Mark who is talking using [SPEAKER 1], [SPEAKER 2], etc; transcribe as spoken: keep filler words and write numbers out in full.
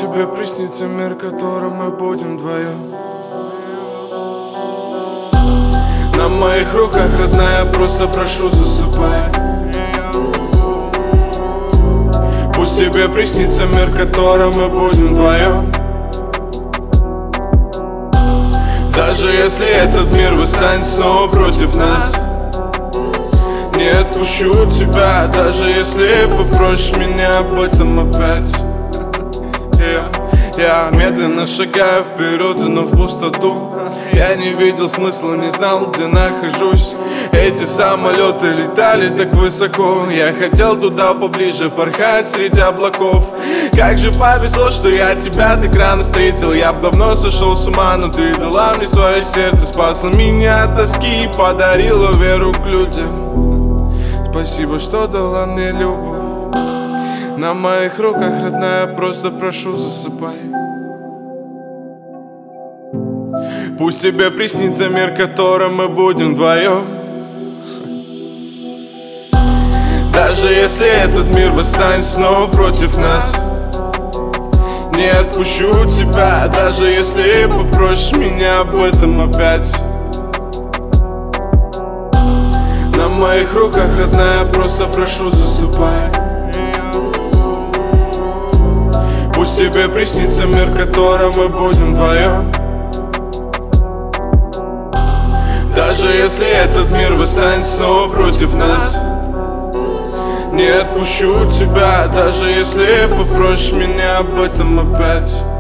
[SPEAKER 1] тебе приснится мир, в котором мы будем вдвоем. На моих руках, родная, просто прошу, засыпай. Пусть тебе приснится мир, в котором мы будем вдвоем. Даже если этот мир восстанет снова против нас, не отпущу тебя, даже если попросишь меня об этом опять. yeah. Я медленно шагаю вперед, но в пустоту. Я не видел смысла, не знал, где нахожусь. Эти самолеты летали так высоко. Я хотел туда поближе порхать среди облаков. Как же повезло, что я тебя так рано встретил. Я б давно сошел с ума, но ты дала мне свое сердце. Спасла меня от тоски и подарила веру к людям. Спасибо, что дала мне любовь. На моих руках, родная, просто прошу, засыпай. Пусть тебе приснится мир, в котором мы будем вдвоем. Даже если этот мир восстанет снова против нас, не отпущу тебя, даже если попросишь меня об этом опять. На моих руках, родная, просто прошу, засыпай. Пусть тебе приснится мир, в котором мы будем вдвоем. Даже если этот мир восстанет снова против нас, не отпущу тебя, даже если попросишь меня об этом опять.